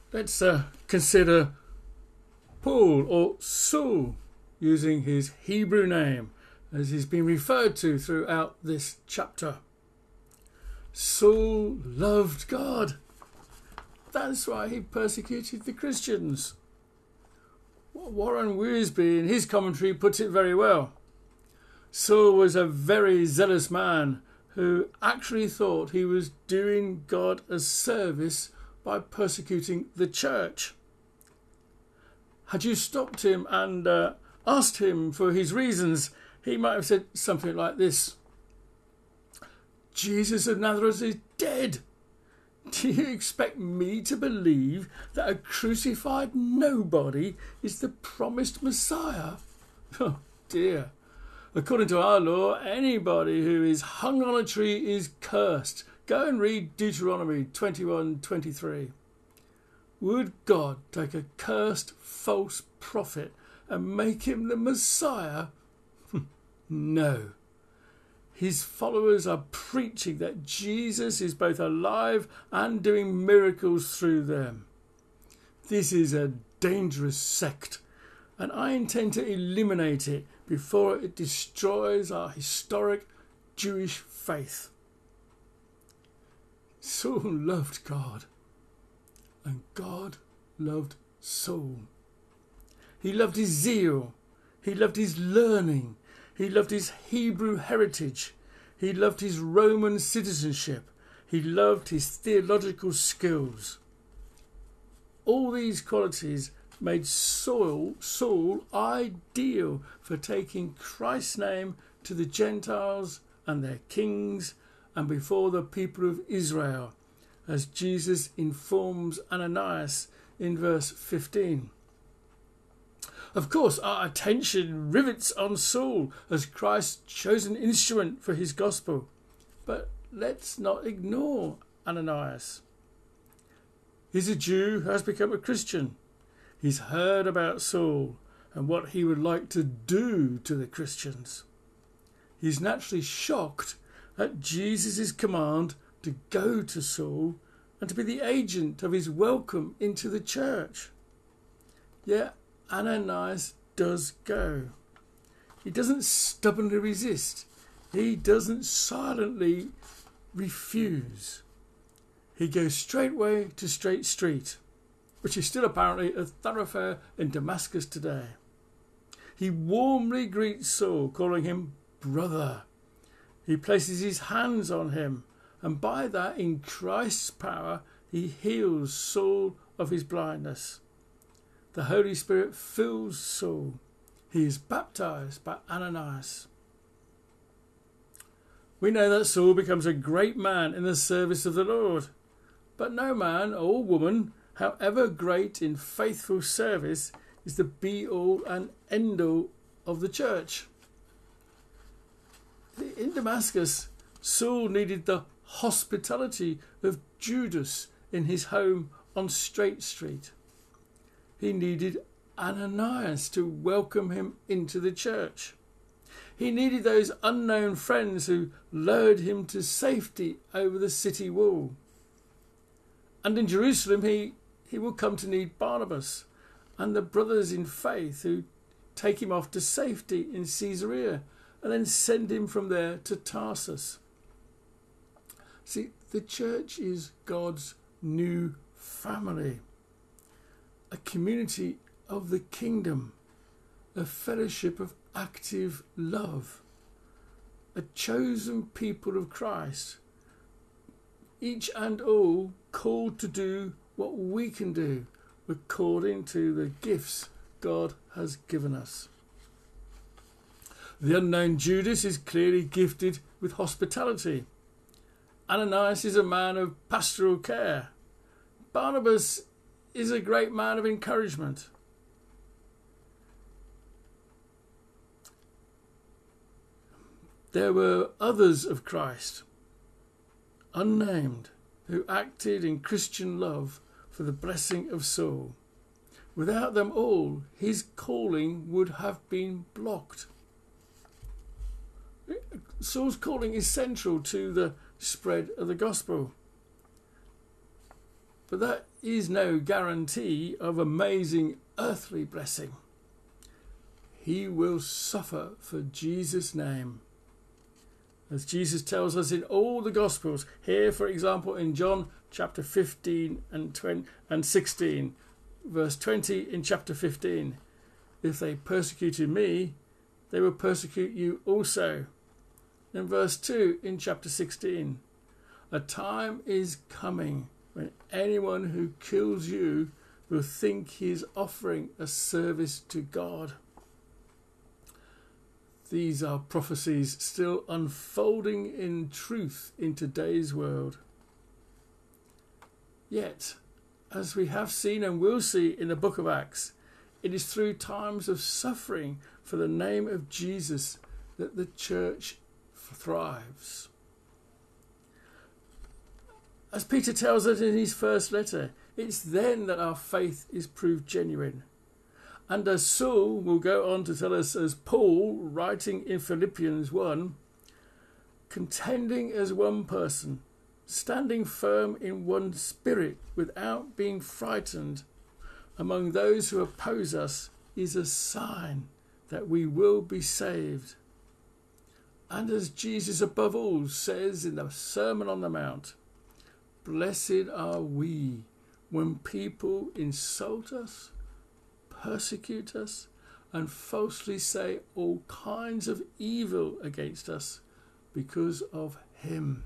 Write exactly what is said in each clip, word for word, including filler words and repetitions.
Let's uh, consider Paul, or Saul, using his Hebrew name as he's been referred to throughout this chapter. Saul loved God. That's why he persecuted the Christians. Warren Wiersbe in his commentary puts it very well. Saul was a very zealous man who actually thought he was doing God a service by persecuting the church. Had you stopped him and uh, asked him for his reasons, he might have said something like this: Jesus of Nazareth is dead. Do you expect me to believe that a crucified nobody is the promised Messiah? Oh dear. According to our law, anybody who is hung on a tree is cursed. Go and read Deuteronomy twenty-one twenty-three. Would God take a cursed false prophet and make him the Messiah? No. His followers are preaching that Jesus is both alive and doing miracles through them. This is a dangerous sect, and I intend to eliminate it before it destroys our historic Jewish faith. Saul loved God, and God loved Saul. He loved his zeal, he loved his learning, he loved his Hebrew heritage, he loved his Roman citizenship, he loved his theological skills. All these qualities made Saul, Saul ideal for taking Christ's name to the Gentiles and their kings and before the people of Israel, as Jesus informs Ananias in verse fifteen. Of course, our attention rivets on Saul as Christ's chosen instrument for his gospel. But let's not ignore Ananias. He's a Jew who has become a Christian. He's heard about Saul and what he would like to do to the Christians. He's naturally shocked at Jesus' command to go to Saul and to be the agent of his welcome into the church. Yet Ananias does go. He doesn't stubbornly resist. He doesn't silently refuse. He goes straightway to Straight Street, which is still apparently a thoroughfare in Damascus today. He warmly greets Saul, calling him brother. He places his hands on him, and by that, in Christ's power, he heals Saul of his blindness. The Holy Spirit fills Saul. He is baptized by Ananias. We know that Saul becomes a great man in the service of the Lord. But no man or woman, however great in faithful service, is the be-all and end-all of the church. In Damascus, Saul needed the hospitality of Judas in his home on Straight Street. He needed Ananias to welcome him into the church. He needed those unknown friends who lured him to safety over the city wall. And in Jerusalem he, he will come to need Barnabas and the brothers in faith who take him off to safety in Caesarea and then send him from there to Tarsus. See, the church is God's new family, a community of the kingdom, a fellowship of active love, a chosen people of Christ, each and all called to do what we can do according to the gifts God has given us. The unknown Judas is clearly gifted with hospitality. Ananias is a man of pastoral care. Barnabas is a great man of encouragement. There were others of Christ, unnamed, who acted in Christian love for the blessing of Saul. Without them all, his calling would have been blocked. Saul's calling is central to the spread of the gospel. But that is no guarantee of amazing earthly blessing. He will suffer for Jesus' name. As Jesus tells us in all the Gospels, here for example in John chapter fifteen and twenty and sixteen, verse twenty in chapter fifteen, if they persecuted me, they will persecute you also. In verse two in chapter sixteen, a time is coming when anyone who kills you will think he is offering a service to God. These are prophecies still unfolding in truth in today's world. Yet, as we have seen and will see in the book of Acts, it is through times of suffering for the name of Jesus that the church thrives. As Peter tells us in his first letter, it's then that our faith is proved genuine. And as Saul will go on to tell us, as Paul, writing in Philippians one, contending as one person, standing firm in one spirit without being frightened among those who oppose us, is a sign that we will be saved. And as Jesus above all says in the Sermon on the Mount, blessed are we when people insult us, persecute us, and falsely say all kinds of evil against us because of him.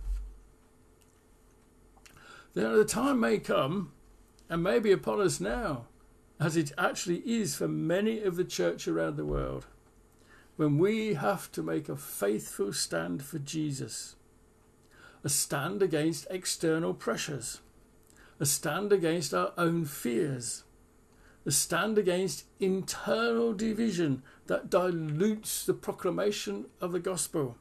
Then the time may come, and may be upon us now, as it actually is for many of the church around the world, when we have to make a faithful stand for Jesus, a stand against external pressures, a stand against our own fears, a stand against internal division that dilutes the proclamation of the gospel,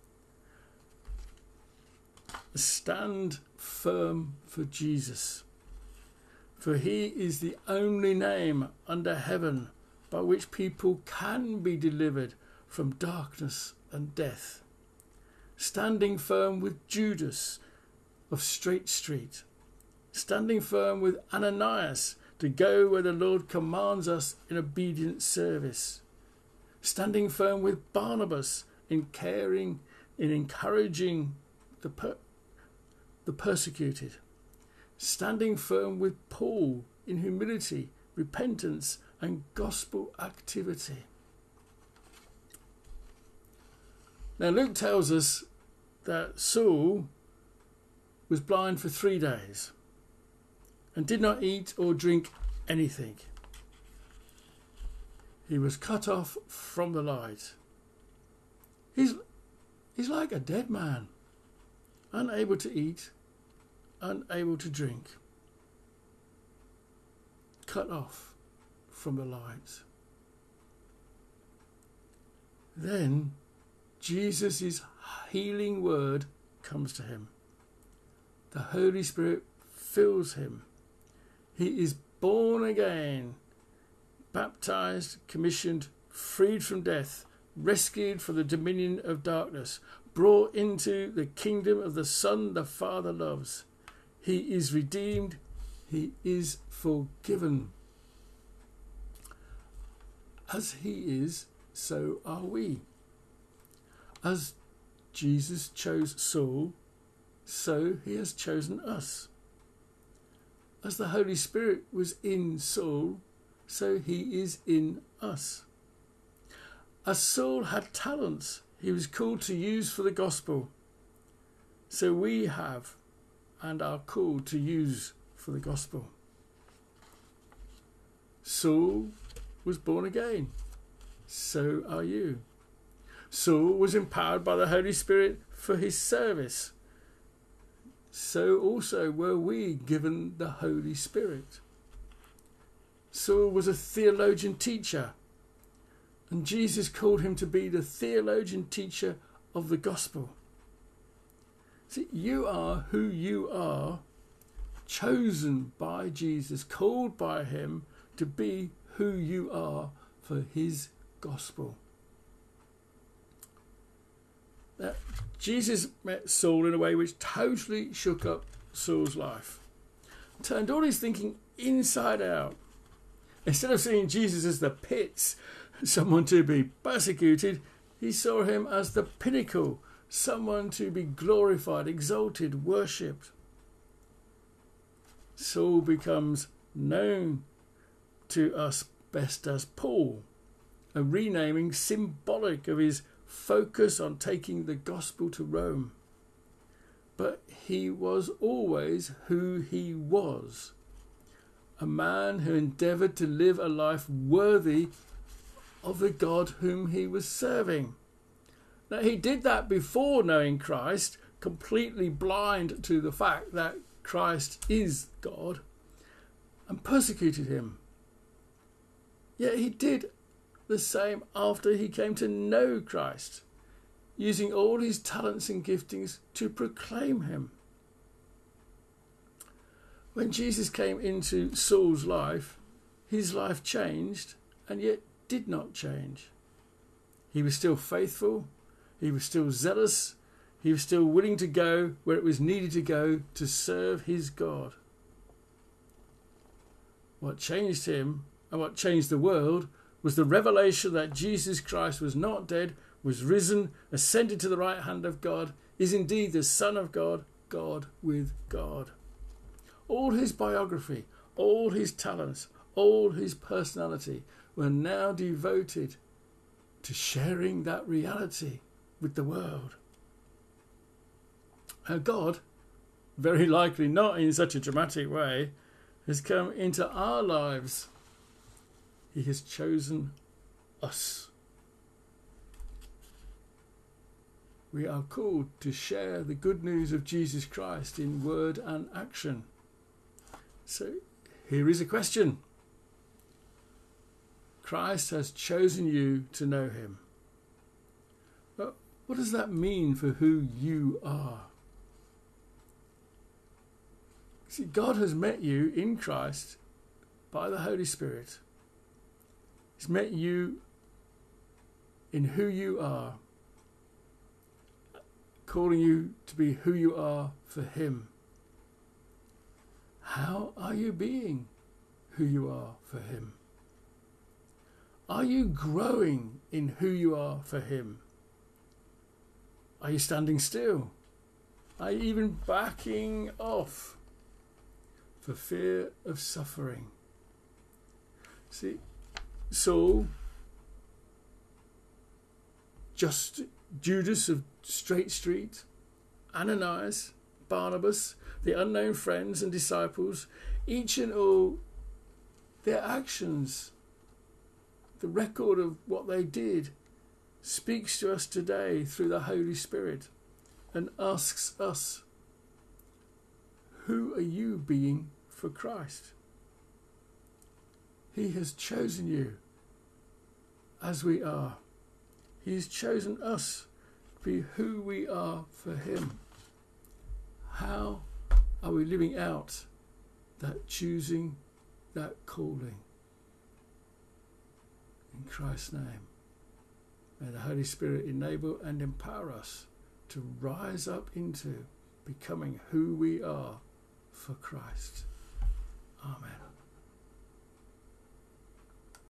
a stand firm for Jesus, for he is the only name under heaven by which people can be delivered from darkness and death. Standing firm with Judas of Straight Street, standing firm with Ananias to go where the Lord commands us in obedient service, standing firm with Barnabas in caring, in encouraging the per- the persecuted, standing firm with Paul in humility, repentance, and gospel activity. Now Luke tells us that Saul was blind for three days and did not eat or drink anything. He was cut off from the light. He's, he's like a dead man, unable to eat, unable to drink, cut off from the light. Then Jesus' healing word comes to him. The Holy Spirit fills him. He is born again, baptized, commissioned, freed from death, rescued from the dominion of darkness, brought into the kingdom of the Son the Father loves. He is redeemed. He is forgiven. As he is, so are we. As Jesus chose Saul, so he has chosen us. As the Holy Spirit was in Saul, so he is in us. As Saul had talents he was called to use for the gospel, so we have and are called to use for the gospel. Saul was born again, so are you. Saul was empowered by the Holy Spirit for his service, so also were we given the Holy Spirit. Saul was a theologian teacher, and Jesus called him to be the theologian teacher of the gospel. See, you are who you are, chosen by Jesus, called by him to be who you are for his gospel. Now, Jesus met Saul in a way which totally shook up Saul's life. turned all his thinking inside out. Instead of seeing Jesus as the pits, someone to be persecuted, he saw him as the pinnacle, someone to be glorified, exalted, worshipped. Saul becomes known to us best as Paul, a renaming symbolic of his focus on taking the gospel to Rome. But he was always who he was, a man who endeavoured to live a life worthy of the God whom he was serving. Now, he did that before knowing Christ, completely blind to the fact that Christ is God, and persecuted him. Yet he did the same after he came to know Christ, using all his talents and giftings to proclaim him. When Jesus came into Saul's life, his life changed and yet did not change. He was still faithful, he was still zealous, he was still willing to go where it was needed to go to serve his God. What changed him and what changed the world was the revelation that Jesus Christ was not dead, was risen, ascended to the right hand of God, is indeed the Son of God, God with God. All his biography, all his talents, all his personality were now devoted to sharing that reality with the world. Now God, very likely not in such a dramatic way, has come into our lives. He has chosen us. We are called to share the good news of Jesus Christ in word and action. So here is a question. Christ has chosen you to know him. But what does that mean for who you are? See, God has met you in Christ by the Holy Spirit. He's met you in who you are, calling you to be who you are for him. How are you being who you are for him? Are you growing in who you are for him? Are you standing still? Are you even backing off for fear of suffering? See, Saul, just Judas of Straight Street, Ananias, Barnabas, the unknown friends and disciples, each and all, their actions, the record of what they did, speaks to us today through the Holy Spirit and asks us, who are you being for Christ? He has chosen you as we are. He's chosen us to be who we are for him. How are we living out that choosing, that calling? In Christ's name, may the Holy Spirit enable and empower us to rise up into becoming who we are for Christ. Amen.